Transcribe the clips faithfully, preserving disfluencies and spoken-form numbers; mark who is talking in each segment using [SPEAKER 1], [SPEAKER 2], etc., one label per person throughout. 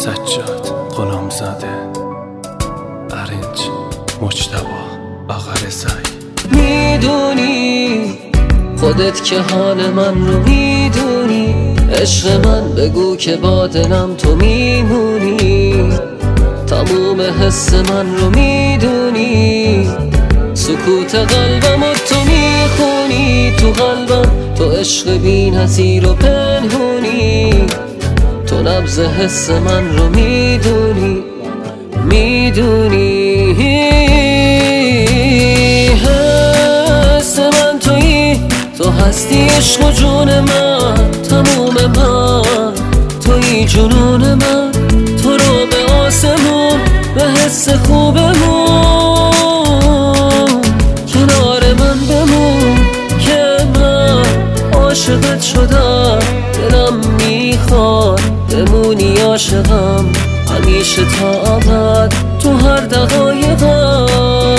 [SPEAKER 1] سجاد غلامزاده ارنج مجتبی آقا رضایی.
[SPEAKER 2] میدونی خودت که حال من رو میدونی، عشق من بگو که با دلم تو میمونی، تموم حس من رو میدونی، سکوت قلبم و تو میخونی، تو قلبم تو عشق بی نظیر و پنهونی، تو نبض حس من رو میدونی میدونی حس من تویی، تو هستی عشق و جون من، تموم من تویی جنون من، تو رو به آسمون به حس خوبمون، کنار من بمون که من عاشقت شدم، دلم میخواد بمونی عاشقم همیشه تا ابد تو هر دقایقم.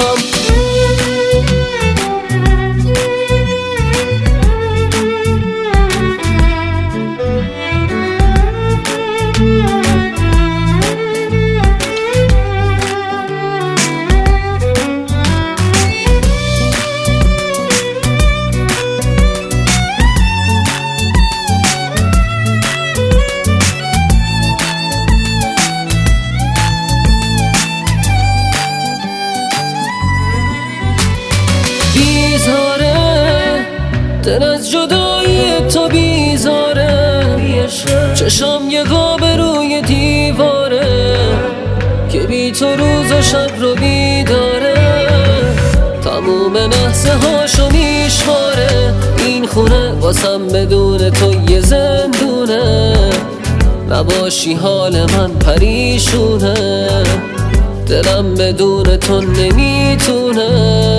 [SPEAKER 2] بیزاره دل از جدایی تو بیزاره، چشم یه قاب روی دیواره که بی تو روز و شب رو بیداره، تموم لحظه هاشو میشماره، این خونه واسم بدون تو یه زندونه، نباشی حال من پریشونه، دلم بدون تو نمیتونه،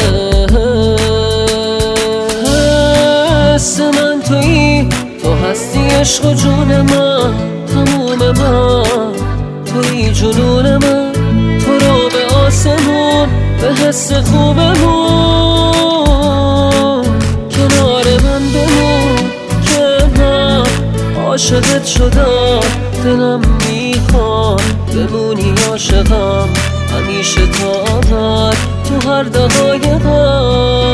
[SPEAKER 2] حس من تویی، تو هستی عشق و جون من، تموم من تویی جنون من، تو رو به آسمون به حس خوبمون، کنار من بمون که من عاشقت شدم، دلم میخواد بمونی عاشقم همیشه تا ابد تو هر دقایقم.